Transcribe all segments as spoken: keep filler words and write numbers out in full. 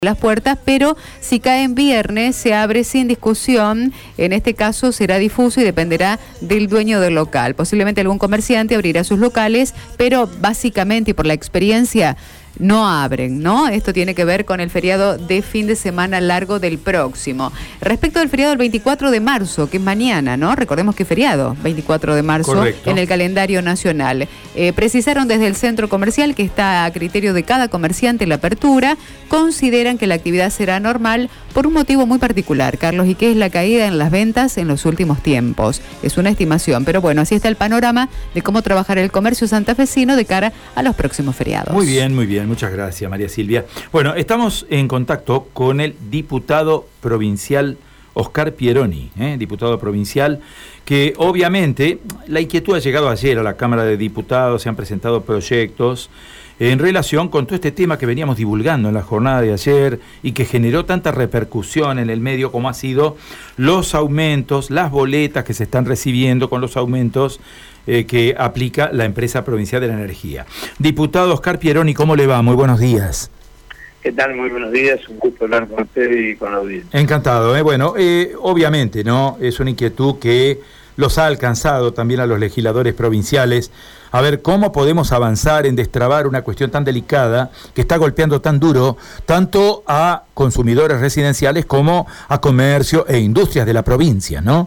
las puertas, pero si cae en viernes se abre sin discusión. En este caso será difuso y dependerá del dueño del local. Posiblemente algún comerciante abrirá sus locales, pero básicamente y por la experiencia no abren, ¿no? Esto tiene que ver con el feriado de fin de semana largo del próximo. Respecto al feriado del veinticuatro de marzo, que es mañana, ¿no? Recordemos que es feriado, veinticuatro de marzo. Correcto. En el calendario nacional. Eh, precisaron desde el centro comercial que está a criterio de cada comerciante la apertura. Consideran que la actividad será normal por un motivo muy particular, Carlos, y que es la caída en las ventas en los últimos tiempos. Es una estimación, pero bueno, así está el panorama de cómo trabajar el comercio santafesino de cara a los próximos feriados. Muy bien, muy bien. Muchas gracias, María Silvia. Bueno, estamos en contacto con el diputado provincial Oscar Pieroni, ¿eh? diputado provincial, que obviamente la inquietud ha llegado ayer a la Cámara de Diputados, se han presentado proyectos en relación con todo este tema que veníamos divulgando en la jornada de ayer y que generó tanta repercusión en el medio como ha sido los aumentos, las boletas que se están recibiendo con los aumentos eh, que aplica la empresa provincial de la energía. Diputado Oscar Pieroni, ¿cómo le va? Muy buenos días. ¿Qué tal? Muy buenos días, un gusto hablar con usted y con la audiencia. Encantado, ¿eh? Bueno, eh, obviamente, ¿no? Es una inquietud que los ha alcanzado también a los legisladores provinciales, a ver cómo podemos avanzar en destrabar una cuestión tan delicada que está golpeando tan duro tanto a consumidores residenciales como a comercio e industrias de la provincia, ¿no?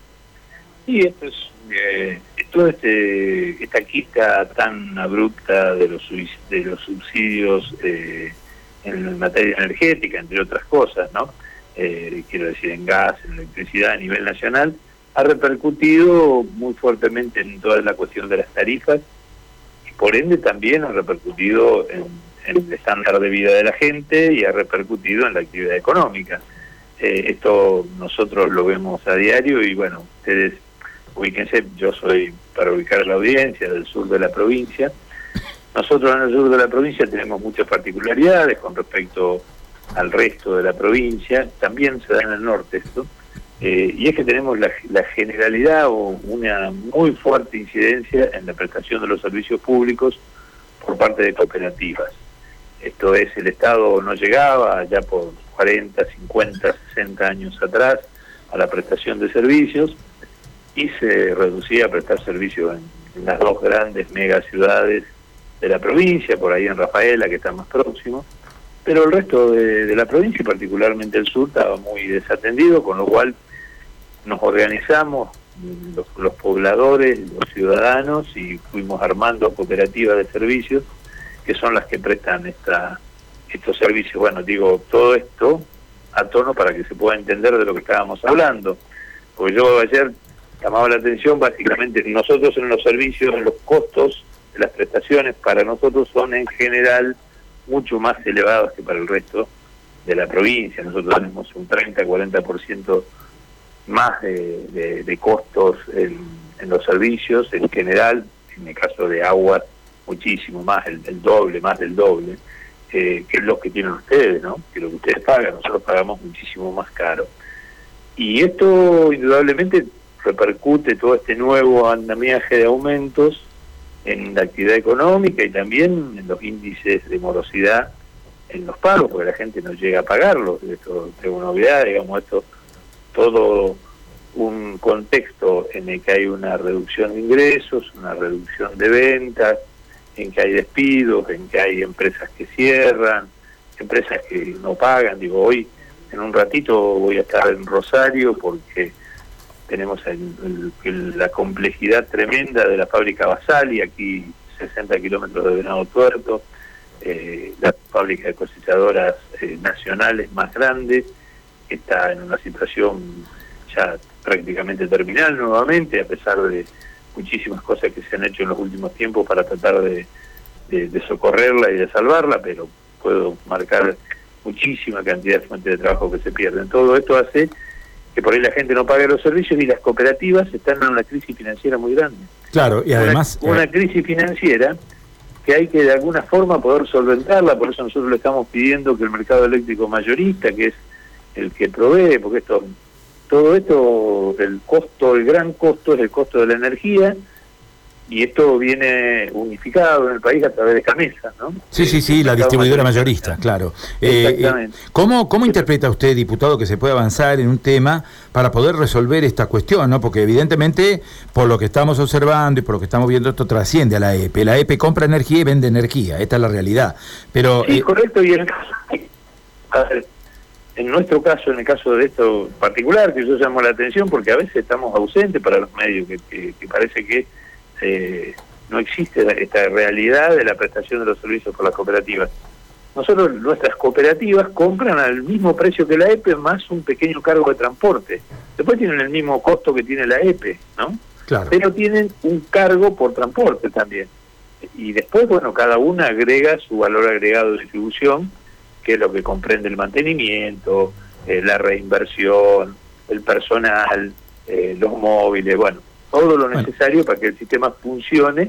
Sí, esto es eh, toda este, esta quita tan abrupta de los, de los subsidios eh, en materia energética, entre otras cosas, ¿no? Eh, quiero decir, en gas, en electricidad a nivel nacional, ha repercutido muy fuertemente en toda la cuestión de las tarifas y por ende también ha repercutido en, en el estándar de vida de la gente y ha repercutido en la actividad económica. Eh, esto nosotros lo vemos a diario y bueno, ustedes ubíquense, yo soy, para ubicar la audiencia, del sur de la provincia. Nosotros en el sur de la provincia tenemos muchas particularidades con respecto al resto de la provincia, también se da en el norte esto. Eh, y es que tenemos la, la generalidad o una muy fuerte incidencia en la prestación de los servicios públicos por parte de cooperativas. Esto es, el Estado no llegaba ya por cuarenta, cincuenta, sesenta años atrás a la prestación de servicios y se reducía a prestar servicios en, en las dos grandes megaciudades de la provincia, por ahí en Rafaela, que está más próximo, pero el resto de, de la provincia, y particularmente el sur, estaba muy desatendido, con lo cual nos organizamos los, los pobladores, los ciudadanos, y fuimos armando cooperativas de servicios que son las que prestan esta, estos servicios. Bueno, digo, todo esto a tono para que se pueda entender de lo que estábamos hablando, porque yo ayer llamaba la atención, básicamente nosotros en los servicios, en los costos de las prestaciones para nosotros son en general mucho más elevados que para el resto de la provincia. Nosotros tenemos un treinta a cuarenta por ciento más de, de, de costos en, en los servicios en general, en el caso de agua muchísimo más, el, el doble, más del doble, eh, que es lo que tienen ustedes, ¿no? Que lo que ustedes pagan, nosotros pagamos muchísimo más caro. Y esto indudablemente repercute todo este nuevo andamiaje de aumentos en la actividad económica y también en los índices de morosidad en los pagos, porque la gente no llega a pagarlos. Esto es una novedad, digamos, esto todo un contexto en el que hay una reducción de ingresos, una reducción de ventas, en que hay despidos, en que hay empresas que cierran, empresas que no pagan. Digo, hoy en un ratito voy a estar en Rosario porque tenemos el, el, el, la complejidad tremenda de la fábrica Basali, aquí sesenta kilómetros de Venado Tuerto, eh, la fábrica de cosechadoras eh, nacionales más grande, que está en una situación ya prácticamente terminal nuevamente, a pesar de muchísimas cosas que se han hecho en los últimos tiempos para tratar de, de, de socorrerla y de salvarla, pero puedo marcar muchísima cantidad de fuentes de trabajo que se pierden. Todo esto hace que por ahí la gente no pague los servicios y las cooperativas están en una crisis financiera muy grande. Claro, y además... Una, una crisis financiera que hay que de alguna forma poder solventarla, por eso nosotros le estamos pidiendo que el mercado eléctrico mayorista, que es el que provee, porque esto, todo esto, el costo, el gran costo es el costo de la energía, y esto viene unificado en el país a través de Camesa, ¿no? Sí, sí, sí, la distribuidora mayorista, claro. Exactamente. Eh, ¿Cómo, cómo interpreta usted, diputado, que se puede avanzar en un tema para poder resolver esta cuestión, ¿no? Porque evidentemente, por lo que estamos observando y por lo que estamos viendo, esto trasciende a la E P E. La E P E compra energía y vende energía, esta es la realidad. Pero, sí, eh, correcto, y en el caso, a ver, en nuestro caso, en el caso de esto particular, que yo llamo la atención, porque a veces estamos ausentes para los medios, que, que, que parece que eh, no existe esta realidad de la prestación de los servicios por las cooperativas. Nosotros, nuestras cooperativas compran al mismo precio que la E P E más un pequeño cargo de transporte. Después tienen el mismo costo que tiene la E P E, ¿no? Claro. Pero tienen un cargo por transporte también. Y después, bueno, cada una agrega su valor agregado de distribución, que es lo que comprende el mantenimiento, eh, la reinversión, el personal, eh, los móviles, bueno, todo lo necesario bueno. para que el sistema funcione,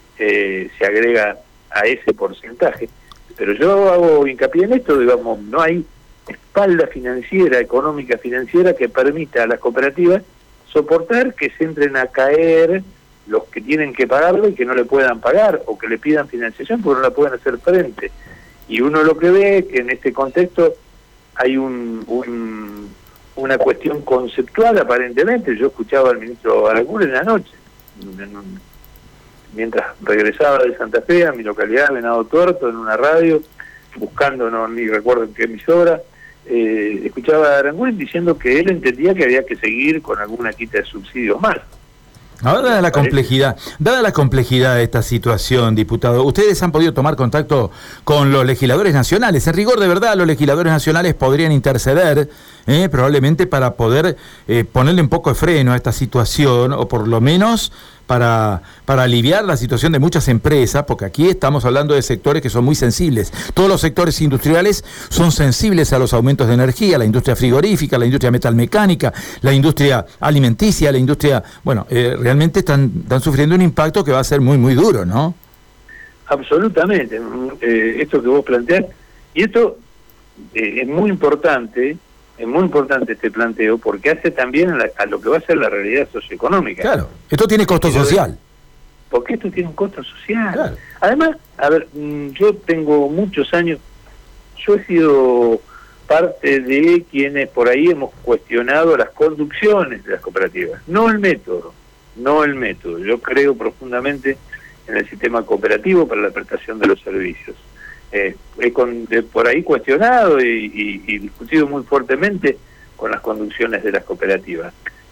eh, se agrega a ese porcentaje. Pero yo hago hincapié en esto, digamos, no hay espalda financiera, económica financiera, que permita a las cooperativas soportar que se entren a caer los que tienen que pagarlo y que no le puedan pagar, o que le pidan financiación porque no la pueden hacer frente. Y uno lo que ve es que en este contexto hay un, un una cuestión conceptual aparentemente. Yo escuchaba al ministro Aranguren en la noche, en un, mientras regresaba de Santa Fe a mi localidad, Venado Tuerto, en una radio, buscando, no ni recuerdo en qué emisora, eh, escuchaba a Aranguren diciendo que él entendía que había que seguir con alguna quita de subsidios más. Ahora, dada la complejidad, dada la complejidad de esta situación, diputado, ustedes han podido tomar contacto con los legisladores nacionales. En rigor, de verdad, los legisladores nacionales podrían interceder, eh, probablemente para poder eh, ponerle un poco de freno a esta situación, o por lo menos para, para aliviar la situación de muchas empresas, porque aquí estamos hablando de sectores que son muy sensibles. Todos los sectores industriales son sensibles a los aumentos de energía, la industria frigorífica, la industria metalmecánica, la industria alimenticia, la industria... Bueno, eh, realmente están, están sufriendo un impacto que va a ser muy, muy duro, ¿no? Absolutamente. Eh, esto que vos planteás, y esto eh, es muy importante, es muy importante este planteo, porque hace también a, la, a lo que va a ser la realidad socioeconómica. Claro, esto tiene costo social. Porque esto tiene un costo social. Claro. Además, a ver, yo tengo muchos años, yo he sido parte de quienes por ahí hemos cuestionado las conducciones de las cooperativas, no el método, no el método. Yo creo profundamente en el sistema cooperativo para la prestación de los servicios. Eh, he con, de, por ahí cuestionado y, y, y discutido muy fuertemente con las conducciones de las cooperativas.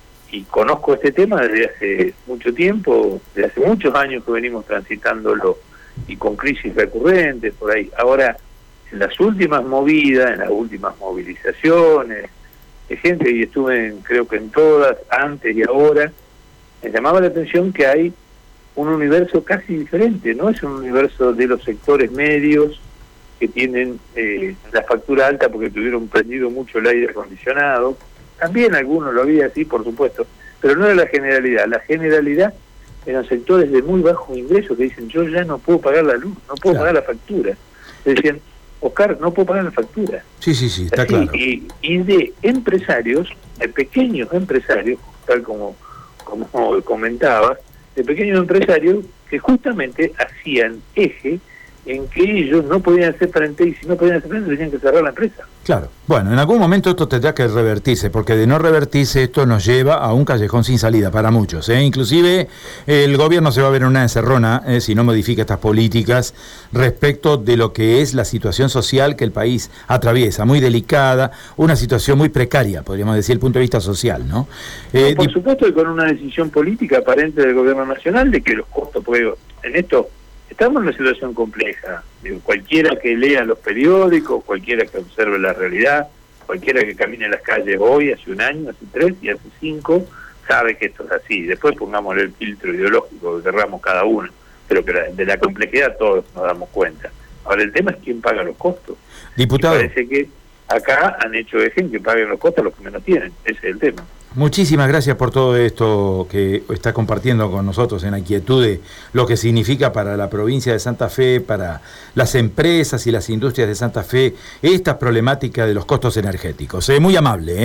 Y conozco este tema desde hace mucho tiempo, desde hace muchos años que venimos transitándolo, y con crisis recurrentes por ahí. Ahora, en las últimas movidas, en las últimas movilizaciones de gente, y estuve en, creo que en todas, antes y ahora, me llamaba la atención que hay un universo casi diferente, no es un universo de los sectores medios que tienen eh, la factura alta porque tuvieron prendido mucho el aire acondicionado. También algunos lo había así, por supuesto, pero no era la generalidad. La generalidad eran sectores de muy bajo ingreso que dicen, yo ya no puedo pagar la luz, no puedo claro. pagar la factura. Decían, Oscar, no puedo pagar la factura. Sí, sí, sí, está así, claro. Y, y de empresarios, de pequeños empresarios, tal como, como comentaba, de pequeños empresarios que justamente hacían eje en que ellos no podían hacer frente, y si no podían hacer frente tenían que cerrar la empresa. Claro. Bueno, en algún momento esto tendrá que revertirse, porque de no revertirse esto nos lleva a un callejón sin salida para muchos, ¿eh? Inclusive el gobierno se va a ver en una encerrona ¿eh? si no modifica estas políticas respecto de lo que es la situación social que el país atraviesa, muy delicada, una situación muy precaria, podríamos decir, desde el punto de vista social, ¿no? Eh, no por supuesto, y con una decisión política aparente del gobierno nacional de que los costos, porque en esto estamos en una situación compleja. Digo, cualquiera que lea los periódicos, cualquiera que observe la realidad, cualquiera que camine en las calles hoy, hace un año, hace tres y hace cinco, sabe que esto es así. Después pongámosle el filtro ideológico que querramos cada uno, pero que de la complejidad todos nos damos cuenta. Ahora, el tema es quién paga los costos. Diputado. Y parece que acá han hecho eje en que paguen los costos los que menos tienen. Ese es el tema. Muchísimas gracias por todo esto que está compartiendo con nosotros en La Inquietud de lo que significa para la provincia de Santa Fe, para las empresas y las industrias de Santa Fe, esta problemática de los costos energéticos. Es muy amable, ¿eh?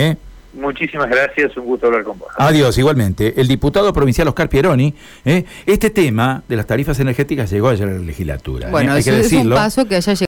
Muchísimas gracias, un gusto hablar con vos. Adiós, igualmente. El diputado provincial Oscar Pieroni, ¿eh? Este tema de las tarifas energéticas llegó ayer a la legislatura. Bueno, ¿eh? Hay eso que es un decirlo. paso que haya llegado.